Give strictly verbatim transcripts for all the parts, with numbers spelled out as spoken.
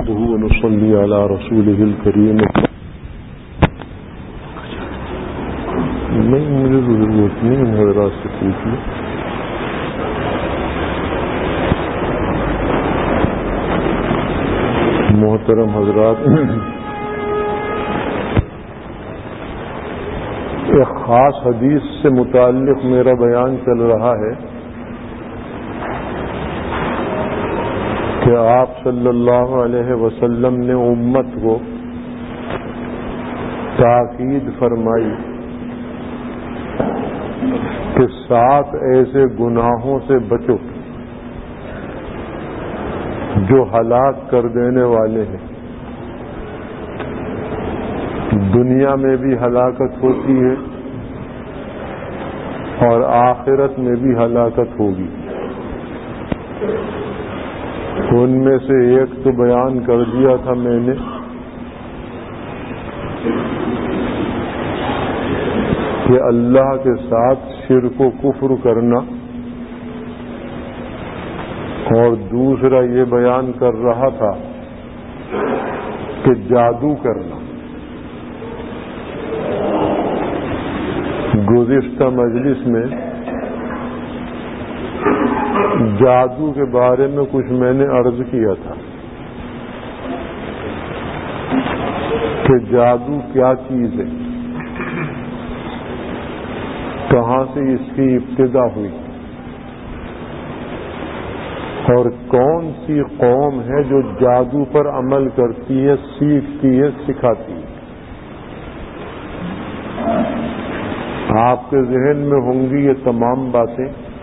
نحمده ونصلي على رسوله الكريم. نہیں مجھے ضرورت نہیں حضرات سے پوچھیے. محترم حضرات، ایک خاص حدیث سے متعلق میرا بیان چل رہا ہے کہ آپ صلی اللہ علیہ وسلم نے امت کو تاکید فرمائی کہ سات ایسے گناہوں سے بچو جو ہلاک کر دینے والے ہیں. دنیا میں بھی ہلاکت ہوتی ہے اور آخرت میں بھی ہلاکت ہوگی. ان میں سے ایک تو بیان کر دیا تھا میں نے کہ اللہ کے ساتھ شرک و کفر کرنا، اور دوسرا یہ بیان کر رہا تھا کہ جادو کرنا. گزشتہ مجلس میں جادو کے بارے میں کچھ میں نے عرض کیا تھا کہ جادو کیا چیز ہے، کہاں سے اس کی ابتدا ہوئی، اور کون سی قوم ہے جو جادو پر عمل کرتی ہے، سیکھتی ہے، سکھاتی ہے. آپ کے ذہن میں ہوں گی یہ تمام باتیں،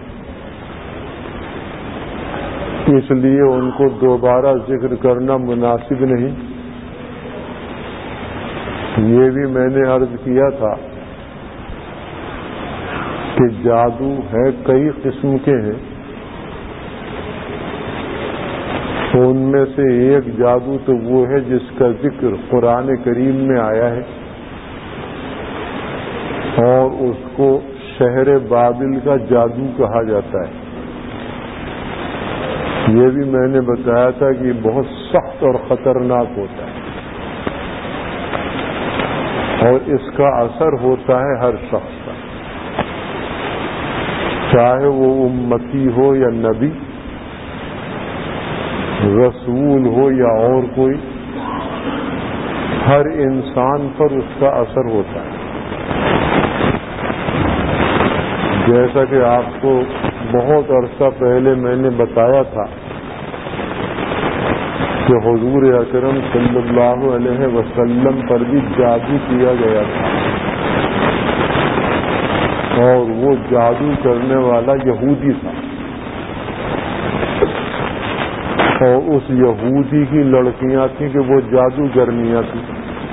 اس لیے ان کو دوبارہ ذکر کرنا مناسب نہیں. یہ بھی میں نے عرض کیا تھا کہ جادو ہے کئی قسم کے ہیں. ان میں سے ایک جادو تو وہ ہے جس کا ذکر قرآن کریم میں آیا ہے، اور اس کو شہر بابل کا جادو کہا جاتا ہے. یہ بھی میں نے بتایا تھا کہ بہت سخت اور خطرناک ہوتا ہے، اور اس کا اثر ہوتا ہے ہر شخص کا، چاہے وہ امتی ہو یا نبی، رسول ہو یا اور کوئی، ہر انسان پر اس کا اثر ہوتا ہے. جیسا کہ آپ کو بہت عرصہ پہلے میں نے بتایا تھا کہ حضور اکرم صلی اللہ علیہ وسلم پر بھی جادو کیا گیا تھا، اور وہ جادو کرنے والا یہودی تھا، اور اس یہودی کی لڑکیاں تھیں کہ وہ جادوگرنیاں تھیں.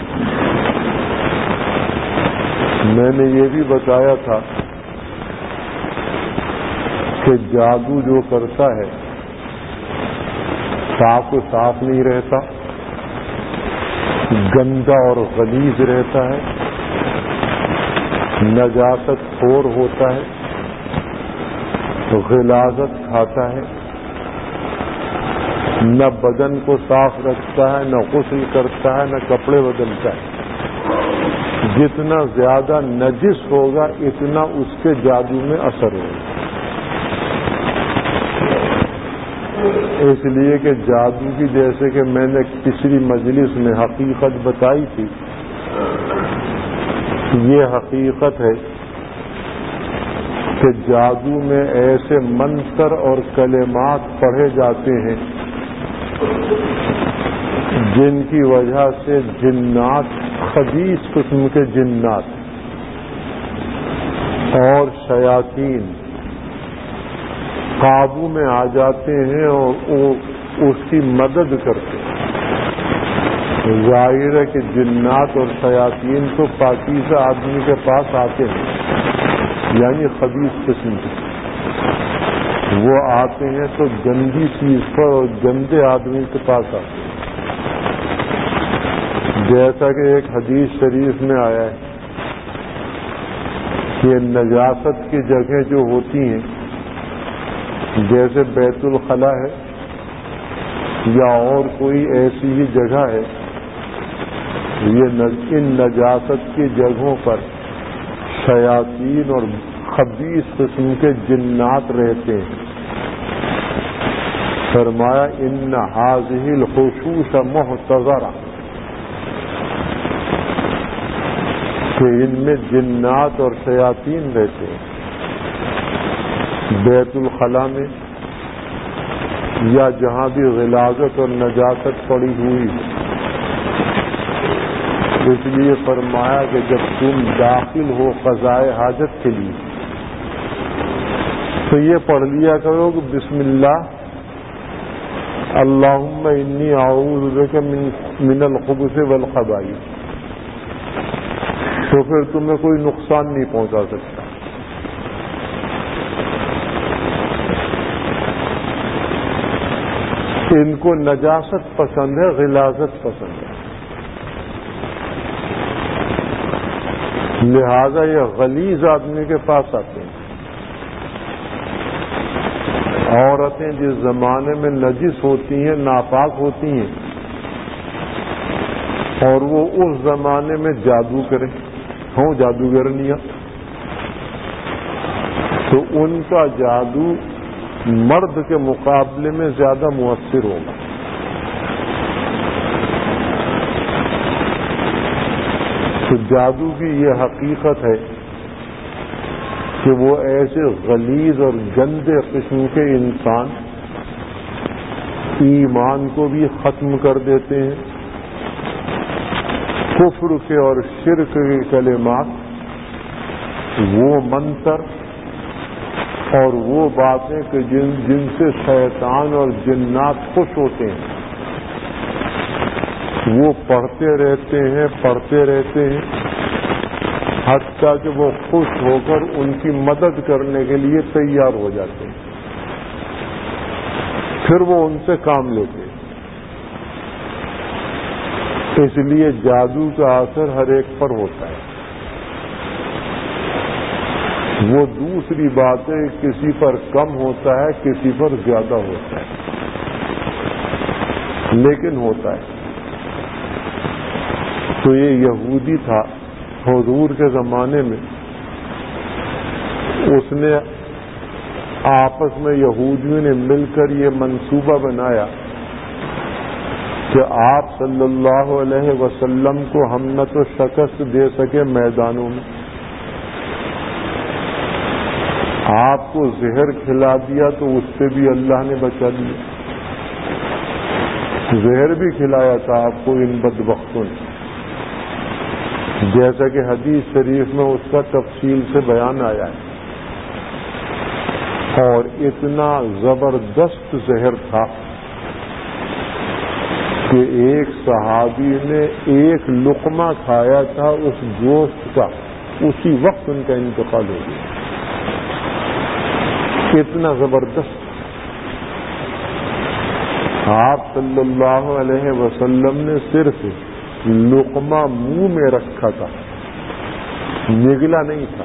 میں نے یہ بھی بتایا تھا کہ جادو جو کرتا ہے صاف و صاف نہیں رہتا، گندا اور غلیظ رہتا ہے، نجاست خور ہوتا ہے، غلاظت کھاتا ہے، نہ بدن کو صاف رکھتا ہے، نہ غسل کرتا ہے، نہ کپڑے بدلتا ہے. جتنا زیادہ نجس ہوگا اتنا اس کے جادو میں اثر ہوگا. اس لیے کہ جادو کی، جیسے کہ میں نے پچھلی مجلس میں حقیقت بتائی تھی، یہ حقیقت ہے کہ جادو میں ایسے منتر اور کلمات پڑھے جاتے ہیں جن کی وجہ سے جنات، خبیث قسم کے جنات اور شیاطین قابو میں آ جاتے ہیں اور اس کی مدد کرتے ہیں. ظاہر ہے کہ جنات اور شیاطین تو پاکیزہ آدمی کے پاس آتے ہیں، یعنی خبیث قسم کے. وہ آتے ہیں تو گندی چیز پر اور گندے آدمی کے پاس آتے ہیں. جیسا کہ ایک حدیث شریف میں آیا ہے کہ نجاست کی جگہ جو ہوتی ہیں، جیسے بیت الخلا ہے، یا اور کوئی ایسی ہی جگہ ہے، یہ ان نجاست کی جگہوں پر شیاطین اور خبیث قسم کے جنات رہتے ہیں۔ فرمایا ان هذه الخشوش محتضرہ، کہ ان میں جنات اور شیاطین رہتے ہیں۔ بیت الخلاء میں یا جہاں بھی غلاظت اور نجاست پڑی ہوئی، اس لیے فرمایا کہ جب تم داخل ہو قضائے حاجت کے لیے تو یہ پڑھ لیا کرو کہ بسم اللہ اللہم انی اعوذ بک من من الخبث والخبائث، تو پھر تمہیں کوئی نقصان نہیں پہنچا سکتا۔ ان کو نجاست پسند ہے، غلاظت پسند ہے، لہذا یہ غلیظ آدمی کے پاس آتے ہیں۔ عورتیں جس زمانے میں نجس ہوتی ہیں، ناپاک ہوتی ہیں، اور وہ اس زمانے میں جادو کریں، ہوں جادوگرنیاں، تو ان کا جادو مرد کے مقابلے میں زیادہ مؤثر ہوگا۔ تو جادو کی یہ حقیقت ہے کہ وہ ایسے غلیظ اور گندے قسم کے انسان ایمان کو بھی ختم کر دیتے ہیں۔ کفر کے اور شرک کے کلمات، وہ منتر اور وہ باتیں کہ جن جن سے شیطان اور جنات خوش ہوتے ہیں، وہ پڑھتے رہتے ہیں پڑھتے رہتے ہیں حتیٰ کہ وہ خوش ہو کر ان کی مدد کرنے کے لیے تیار ہو جاتے ہیں، پھر وہ ان سے کام لیتے ہیں۔ اس لیے جادو کا اثر ہر ایک پر ہوتا ہے۔ وہ دوسری بات ہے، کسی پر کم ہوتا ہے، کسی پر زیادہ ہوتا ہے، لیکن ہوتا ہے۔ تو یہ یہودی تھا حضور کے زمانے میں، اس نے آپس میں یہودیوں نے مل کر یہ منصوبہ بنایا کہ آپ صلی اللہ علیہ وسلم کو ہم نہ تو شکست دے سکے میدانوں میں، آپ کو زہر کھلا دیا تو اس سے بھی اللہ نے بچا دیا، زہر بھی کھلایا تھا آپ کو ان بدبختوں نے، جیسا کہ حدیث شریف میں اس کا تفصیل سے بیان آیا ہے۔ اور اتنا زبردست زہر تھا کہ ایک صحابی نے ایک لقمہ کھایا تھا اس گوشت کا، اسی وقت ان کا انتقال ہو گیا، اتنا زبردست۔ آپ صلی اللہ علیہ وسلم نے صرف لقمہ منہ میں رکھا تھا، نگلا نہیں تھا،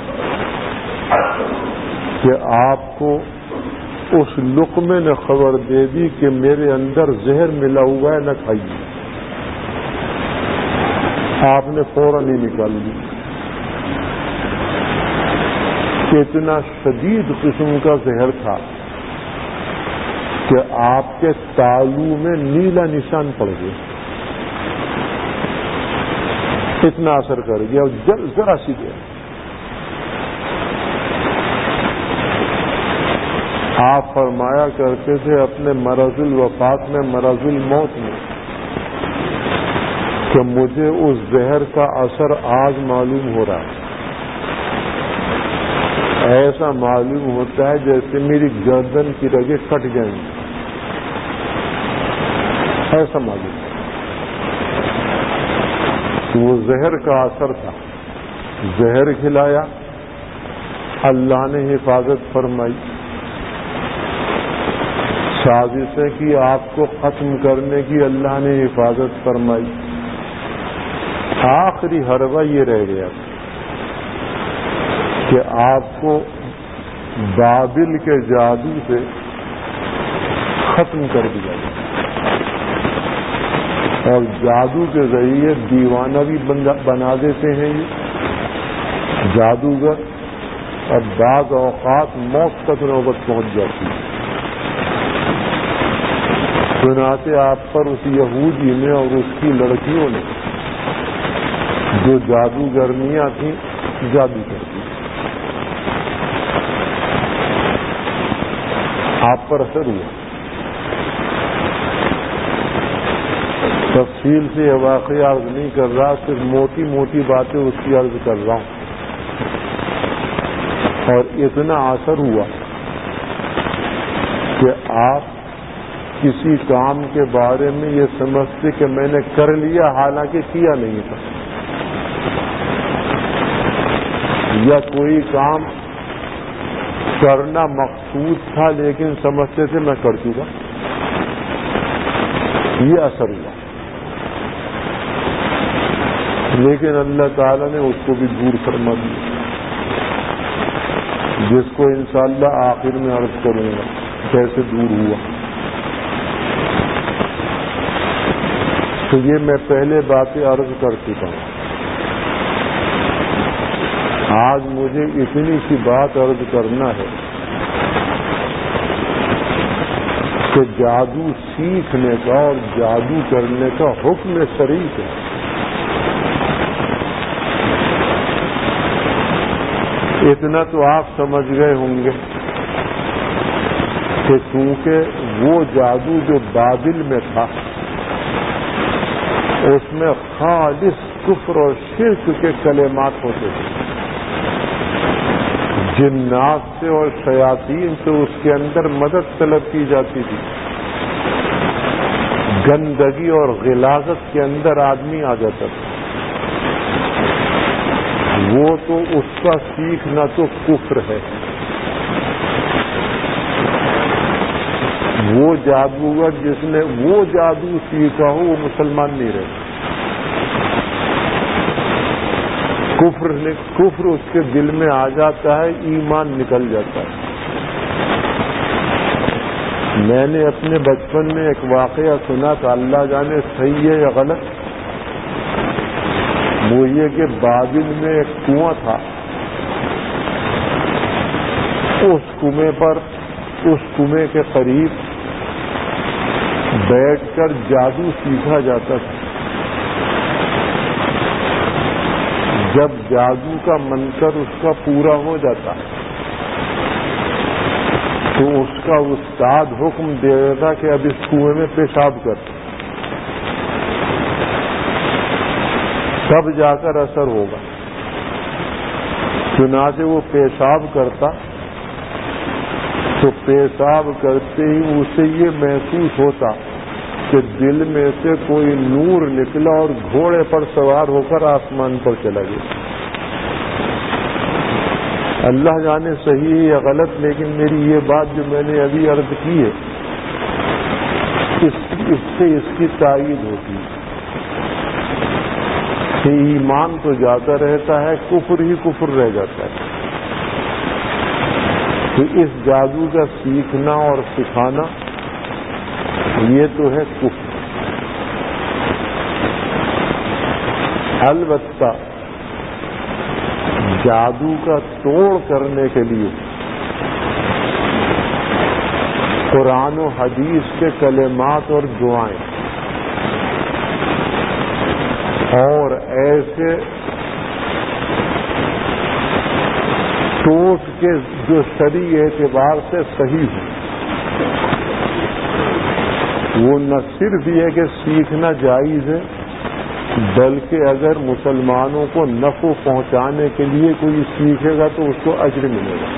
کہ آپ کو اس لقمے نے خبر دے دی کہ میرے اندر زہر ملا ہوا ہے، نہ کھائیے۔ آپ نے فوراً ہی نکال دی۔ اتنا شدید قسم کا زہر تھا کہ آپ کے تالو میں نیلا نشان پڑ گیا، اتنا اثر کر گیا، ذرا سی دیر۔ آپ فرمایا کرتے تھے اپنے مرض الوفات میں، مرض الموت میں، کہ مجھے اس زہر کا اثر آج معلوم ہو رہا ہے، ایسا معلوم ہوتا ہے جیسے میری گردن کی رگیں کٹ جائیں گی، ایسا معلوم۔ وہ زہر کا اثر تھا، زہر کھلایا، اللہ نے حفاظت فرمائی، سازشیں کی آپ کو ختم کرنے کی اللہ نے حفاظت فرمائی۔ آخری حربہ یہ رہ گیا کہ آپ کو بابل کے جادو سے ختم کر دیا گیا۔ اور جادو کے ذریعے دیوانہ بھی بنا دیتے ہیں یہ جادوگر، اور بعض اوقات موت تک نوبت پہنچ جاتی ہے۔ چنانچہ آپ پر اس یہودی نے اور اس کی لڑکیوں نے جو جادوگرنیاں تھیں جادو کر دی، آپ پر اثر ہوا۔ تفصیل سے یہ واقعہ عرض نہیں کر رہا، صرف موٹی موٹی باتیں اس کی عرض کر رہا ہوں۔ اور اتنا اثر ہوا کہ آپ کسی کام کے بارے میں یہ سمجھتے کہ میں نے کر لیا، حالانکہ کیا نہیں تھا، یا کوئی کام کرنا مقصود تھا لیکن سمجھتے تھے میں کر چکا، یہ اثر ہوا۔ لیکن اللہ تعالیٰ نے اس کو بھی دور فرما دیا، جس کو انشاءاللہ آخر میں عرض کروں گا کیسے دور ہوا۔ تو یہ میں پہلے باتیں عرض کر چکا ہوں۔ آج مجھے اتنی سی بات عرض کرنا ہے کہ جادو سیکھنے کا اور جادو کرنے کا حکم شرعی ہے۔ اتنا تو آپ سمجھ گئے ہوں گے کہ چونکہ وہ جادو جو بابل میں تھا اس میں خالص کفر اور شرک کے کلمات ہوتے تھے، جنات سے اور شیاطین سے اس کے اندر مدد طلب کی جاتی تھی، گندگی اور غلاظت کے اندر آدمی آ جاتا تھا۔ وہ تو اس کا سیکھنا تو کفر ہے۔ وہ جادوگر جس نے وہ جادو سیکھا ہو وہ مسلمان نہیں رہتا، کفر نے کفر اس کے دل میں آ جاتا ہے، ایمان نکل جاتا ہے۔ میں نے اپنے بچپن میں ایک واقعہ سنا تھا، اللہ جانے صحیح ہے یا غلط، وہ یہ کہ بابل میں ایک کنواں تھا، اس کنویں پر اس کنویں کے قریب بیٹھ کر جادو سیکھا جاتا تھا۔ جب جادو کا منتر اس کا پورا ہو جاتا تو اس کا استاد حکم دے دیتا کہ اب اس کنویں میں پیشاب کر، تب جا کر اثر ہوگا۔ چنانچہ وہ پیشاب کرتا تو پیشاب کرتے ہی اسے یہ محسوس ہوتا کہ دل میں سے کوئی نور نکلا اور گھوڑے پر سوار ہو کر آسمان پر چلا گیا۔ اللہ جانے صحیح ہے یا غلط، لیکن میری یہ بات جو میں نے ابھی عرض کی ہے اس, اس سے اس کی تائید ہوتی ہے کہ ایمان تو جاتا رہتا ہے، کفر ہی کفر رہ جاتا ہے۔ تو اس جادو کا سیکھنا اور سکھانا یہ تو ہے کفر۔ البتہ جادو کا توڑ کرنے کے لیے قرآن و حدیث کے کلمات اور دعائیں اور ایسے ٹوٹ کے جو شرعی اعتبار سے صحیح ہیں، وہ نہ صرف یہ کہ سیکھنا جائز ہے، بلکہ اگر مسلمانوں کو نفع پہنچانے کے لیے کوئی سیکھے گا تو اس کو اجر ملے گا،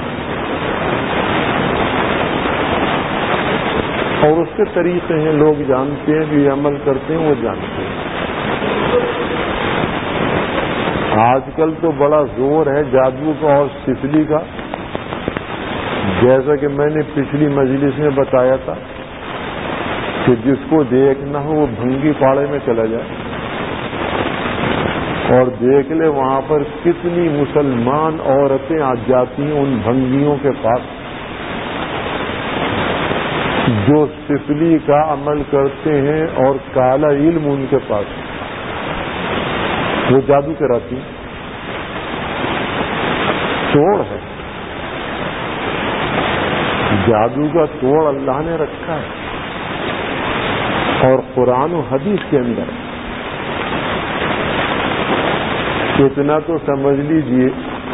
اور اس کے طریقے ہیں، لوگ جانتے ہیں، جو عمل کرتے ہیں وہ جانتے ہیں۔ آج کل تو بڑا زور ہے جادو کا اور سفلی کا، جیسا کہ میں نے پچھلی مجلس میں بتایا تھا کہ جس کو دیکھنا ہو وہ بھنگی پاڑے میں چلا جائے اور دیکھ لے وہاں پر کتنی مسلمان عورتیں آ جاتی ہیں ان بھنگیوں کے پاس، جو سفلی کا عمل کرتے ہیں اور کالا علم ان کے پاس، وہ جادو کراتی توڑ ہے. جادو کا توڑ اللہ نے رکھا ہے اور قرآن و حدیث کے اندر. اتنا تو سمجھ لیجئے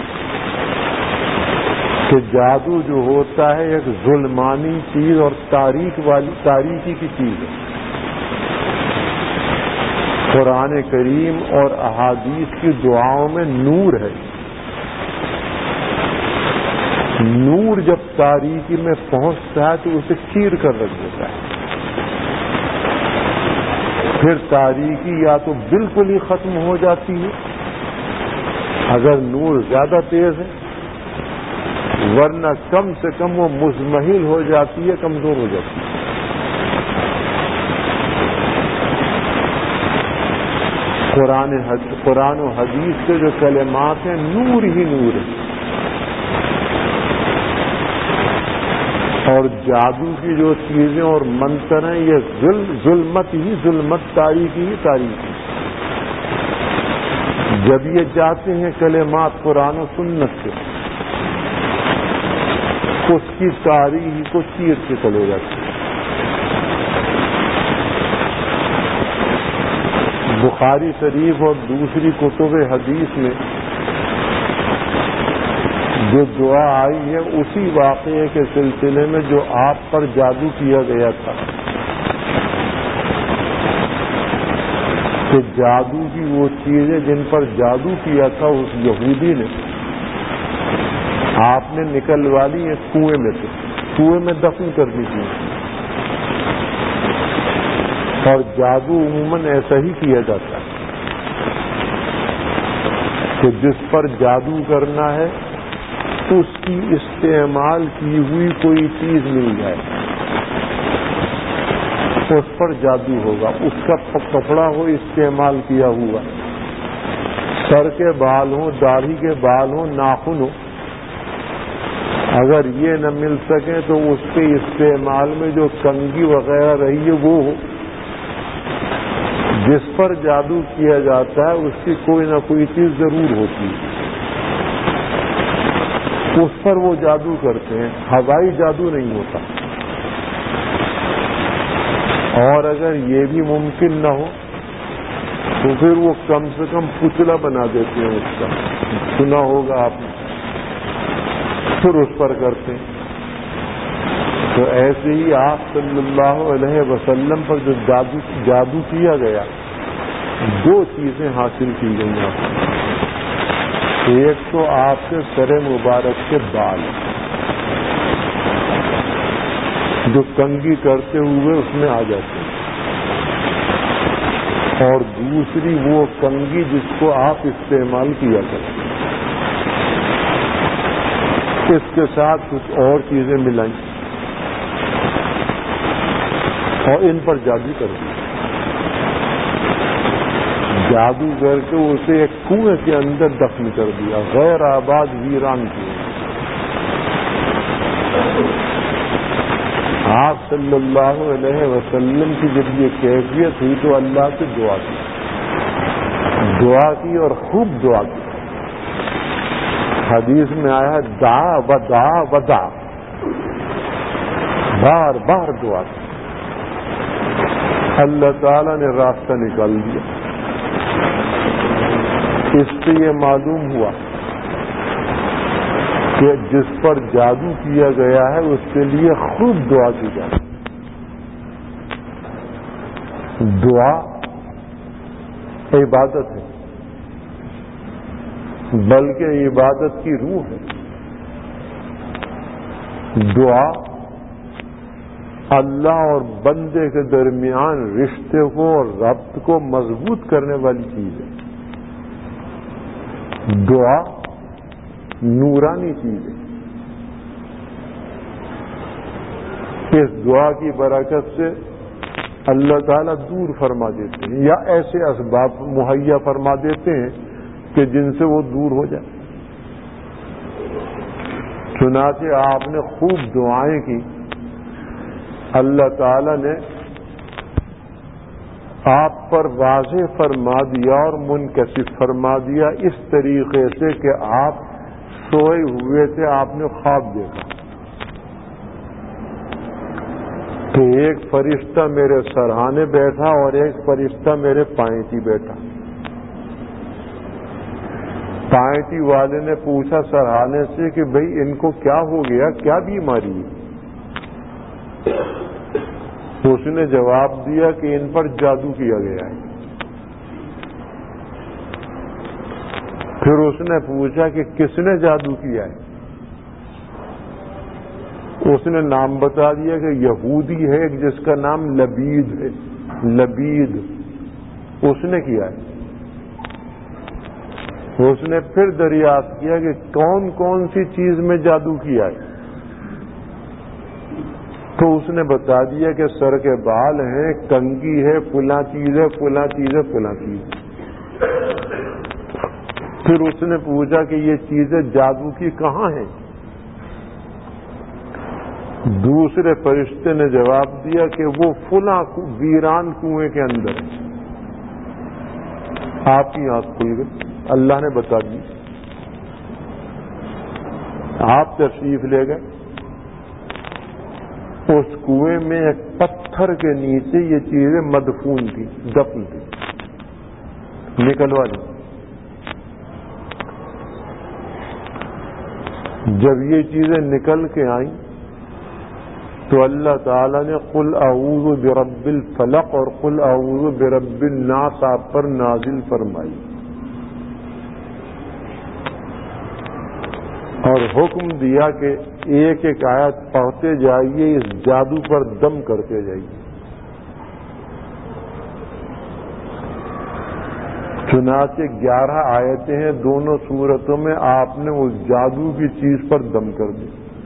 کہ جادو جو ہوتا ہے ایک ظلمانی چیز اور تاریخ والی تاریخی کی چیز ہے. قرآن کریم اور احادیث کی دعاؤں میں نور ہے. نور جب تاریکی میں پہنچتا ہے تو اسے چیر کر رکھ دیتا ہے. پھر تاریکی یا تو بالکل ہی ختم ہو جاتی ہے اگر نور زیادہ تیز ہے، ورنہ کم سے کم وہ مزمحل ہو جاتی ہے، کمزور ہو جاتی ہے. قرآن قرآن و حدیث کے جو کلمات ہیں نور ہی نور ہے. اور جادو کی جو چیزیں اور منتر ہیں یہ ظلمت ہی ظلمت، تاریخی ہی تاریخی. جب یہ جاتے ہیں کلمات قرآن و سنت سے، اس کی تاریخ کو چیر کے چلے جاتے ہیں. بخاری شریف اور دوسری کتب حدیث میں جو دعا آئی ہے اسی واقعے کے سلسلے میں جو آپ پر جادو کیا گیا تھا کہ جادو کی وہ چیزیں جن پر جادو کیا تھا اس یہودی نے آپ نے نکلوا لی ہیں کنویں میں سے، کنویں میں دفن کر دی تھی. اور جادو عموماً ایسا ہی کیا جاتا ہے کہ جس پر جادو کرنا ہے اس کی استعمال کی ہوئی کوئی چیز مل جائے اس پر جادو ہوگا. اس کا کپڑا ہو استعمال کیا ہوا، سر کے بال ہوں، داڑھی کے بال ہوں، ناخن ہو، اگر یہ نہ مل سکے تو اس کے استعمال میں جو کنگھی وغیرہ رہی ہے وہ ہو. جس پر جادو کیا جاتا ہے اس کی کوئی نہ کوئی چیز ضرور ہوتی ہے، اس پر وہ جادو کرتے ہیں. ہوائی جادو نہیں ہوتا. اور اگر یہ بھی ممکن نہ ہو تو پھر وہ کم سے کم پتلا بنا دیتے ہیں اس کا، سنا ہوگا آپ نے، پھر اس پر کرتے ہیں. تو ایسے ہی آپ صلی اللہ علیہ وسلم پر جو جادو جادو کیا گیا، دو چیزیں حاصل کی گئی آپ کو. ایک تو آپ کے سر مبارک کے بال جو کنگھی کرتے ہوئے اس میں آ جاتے ہیں، اور دوسری وہ کنگھی جس کو آپ استعمال کیا کرتے ہیں، اس کے ساتھ کچھ اور چیزیں ملائیں اور ان پر جادو کر دیا. جادو کر کے اسے ایک کنویں کے اندر دفن کر دیا، غیر آباد ویران کیا. آپ صلی اللہ علیہ وسلم کی جب یہ کیفیت ہوئی تو اللہ سے دعا کی دعا کی اور خوب دعا کی. حدیث میں آیا دعا و دعا و دعا، بار بار دعا کی. اللہ تعالیٰ نے راستہ نکال دیا. اس سے یہ معلوم ہوا کہ جس پر جادو کیا گیا ہے اس کے لیے خوب دعا کی جائے. دعا عبادت ہے، بلکہ عبادت کی روح ہے. دعا اللہ اور بندے کے درمیان رشتے کو اور ربط کو مضبوط کرنے والی چیز ہے. دعا نورانی چیز ہے. اس دعا کی برکت سے اللہ تعالیٰ دور فرما دیتے ہیں یا ایسے اسباب مہیا فرما دیتے ہیں کہ جن سے وہ دور ہو جائے. چنانچہ آپ نے خوب دعائیں کی اللہ تعالی نے آپ پر واضح فرما دیا اور منکشف فرما دیا اس طریقے سے کہ آپ سوئے ہوئے تھے، آپ نے خواب دیکھا کہ ایک فرشتہ میرے سرہانے بیٹھا اور ایک فرشتہ میرے پائنٹی بیٹھا۔ پائنٹی والے نے پوچھا سرہانے سے کہ بھئی ان کو کیا ہو گیا، کیا بیماری ہے؟ اس نے جواب دیا کہ ان پر جادو کیا گیا ہے۔ پھر اس نے پوچھا کہ کس نے جادو کیا ہے؟ اس نے نام بتا دیا کہ یہودی ہے ایک جس کا نام لبید ہے، لبید اس نے کیا ہے۔ اس نے پھر دریافت کیا کہ کون کون سی چیز میں جادو کیا ہے، تو اس نے بتا دیا کہ سر کے بال ہیں، کنگھی ہے، فلاں چیز ہے، فلاں چیز ہے، فلاں چیز۔ پھر اس نے پوچھا کہ یہ چیزیں جادو کی کہاں ہیں؟ دوسرے فرشتے نے جواب دیا کہ وہ فلاں ویران کنویں کے اندر ہے۔ آپ کی آنکھ کھل گئی، اللہ نے بتا دی۔ آپ تشریف لے گئے، اس کنویں میں ایک پتھر کے نیچے یہ چیزیں مدفون تھی، دفن تھی، نکلوا دی۔ جب یہ چیزیں نکل کے آئیں تو اللہ تعالیٰ نے قل اعوذ برب الفلق اور قل اعوذ برب الناس آپ پر نازل فرمائی اور حکم دیا کہ ایک ایک آیت پڑھتے جائیے، اس جادو پر دم کرتے جائیے۔ چنانچہ گیارہ آیتیں ہیں دونوں صورتوں میں، آپ نے اس جادو کی چیز پر دم کر دی۔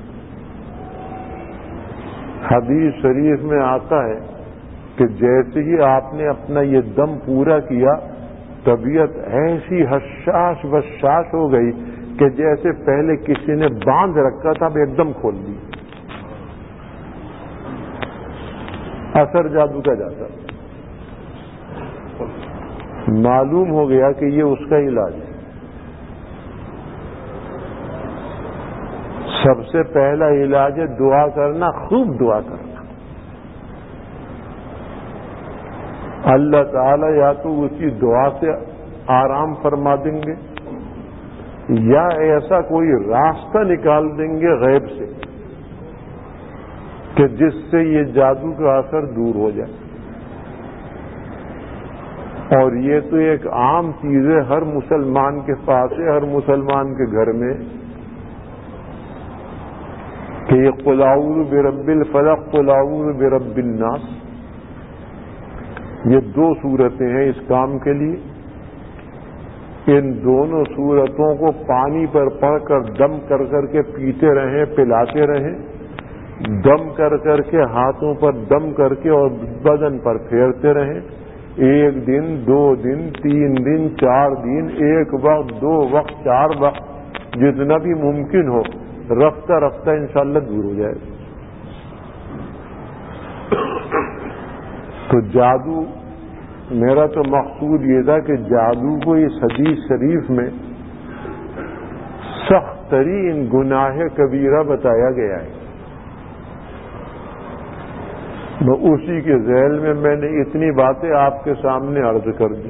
حدیث شریف میں آتا ہے کہ جیسے ہی آپ نے اپنا یہ دم پورا کیا، طبیعت ایسی حشاش بشاش ہو گئی کہ جیسے پہلے کسی نے باندھ رکھا تھا، اب ایک دم کھول دی۔ اثر جادو کا جاتا، معلوم ہو گیا کہ یہ اس کا علاج ہے۔ سب سے پہلا علاج ہے دعا کرنا، خوب دعا کرنا۔ اللہ تعالی یا تو اسی دعا سے آرام فرما دیں گے یا ایسا کوئی راستہ نکال دیں گے غیب سے کہ جس سے یہ جادو کا اثر دور ہو جائے۔ اور یہ تو ایک عام چیز ہے، ہر مسلمان کے پاس ہے، ہر مسلمان کے گھر میں، کہ یہ قل اعوذ برب الفلق قل اعوذ برب الناس، یہ دو صورتیں ہیں اس کام کے لیے۔ ان دونوں صورتوں کو پانی پر پڑھ کر دم کر کر کے پیتے رہیں، پلاتے رہیں، دم کر کر کے ہاتھوں پر دم کر کے اور بدن پر پھیرتے رہیں، ایک دن، دو دن، تین دن، چار دن، ایک وقت، دو وقت، چار وقت، جتنا بھی ممکن ہو، رفتہ رفتہ انشاءاللہ دور ہو جائے۔ تو جادو، میرا تو مقصود یہ تھا کہ جادو کو اس حدیث شریف میں سخت ترین گناہ کبیرہ بتایا گیا ہے۔ اسی کے ذیل میں میں نے اتنی باتیں آپ کے سامنے عرض کر دی۔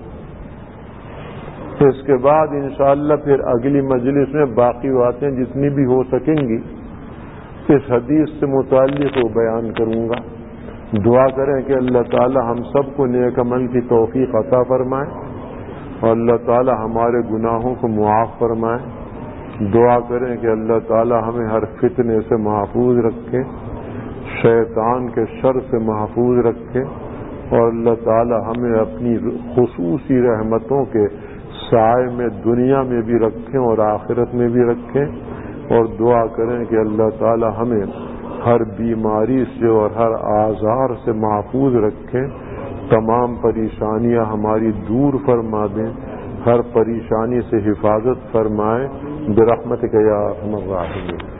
اس کے بعد انشاءاللہ پھر اگلی مجلس میں باقی باتیں جتنی بھی ہو سکیں گی اس حدیث سے متعلق وہ بیان کروں گا۔ دعا کریں کہ اللہ تعالی ہم سب کو نیک عمل کی توفیق عطا فرمائے اور اللہ تعالی ہمارے گناہوں کو معاف فرمائے۔ دعا کریں کہ اللہ تعالی ہمیں ہر فتنے سے محفوظ رکھے، شیطان کے شر سے محفوظ رکھے اور اللہ تعالی ہمیں اپنی خصوصی رحمتوں کے سائے میں دنیا میں بھی رکھیں اور آخرت میں بھی رکھیں، اور دعا کریں کہ اللہ تعالی ہمیں ہر بیماری سے اور ہر آزار سے محفوظ رکھیں، تمام پریشانیاں ہماری دور فرما دیں، ہر پریشانی سے حفاظت فرمائیں برحمتک یا ارحم الراحمین۔